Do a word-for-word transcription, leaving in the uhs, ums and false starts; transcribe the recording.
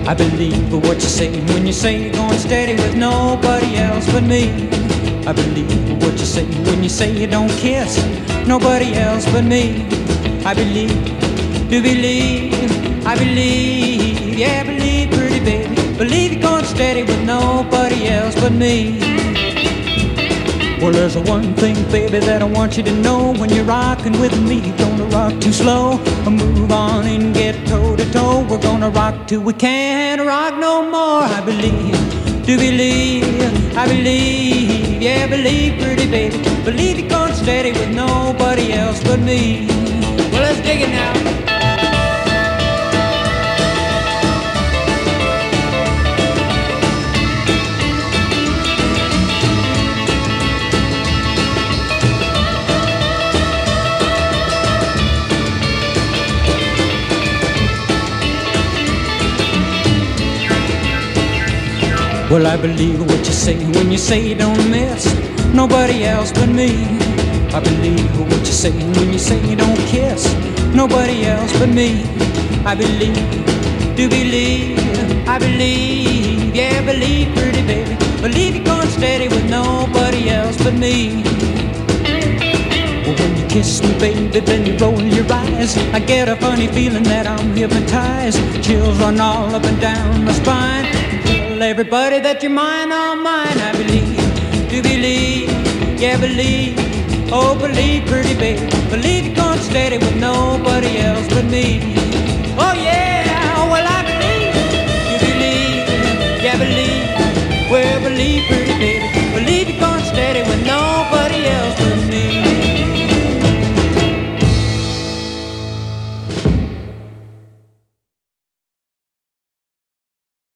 I believe what you say when you say you're going steady with nobody else but me. I believe what you say when you say you don't kiss nobody else but me. I believe, do believe, I believe, yeah, believe, pretty baby. Believe you're going steady with nobody else but me. Well, there's one thing, baby, that I want you to know. When you're rocking with me, you're gonna rock too slow. Move on and get toe to toe. We're gonna rock till we can't rock no more. I believe, do believe, I believe, yeah, believe, pretty baby. Believe you're going steady with nobody else but me. Well, let's dig it now. Well, I believe what you say when you say you don't miss nobody else but me. I believe what you say when you say you don't kiss nobody else but me. I believe, do believe, I believe, yeah, believe, pretty baby. Believe you're going steady with nobody else but me. Well, when you kiss me, baby, then you roll your eyes. I get a funny feeling that I'm hypnotized. Chills run all up and down my spine. Tell everybody that you're mine, all mine. I believe, do believe, yeah, believe, oh, believe, pretty baby. Believe you're going steady with nobody else but me. Oh, yeah.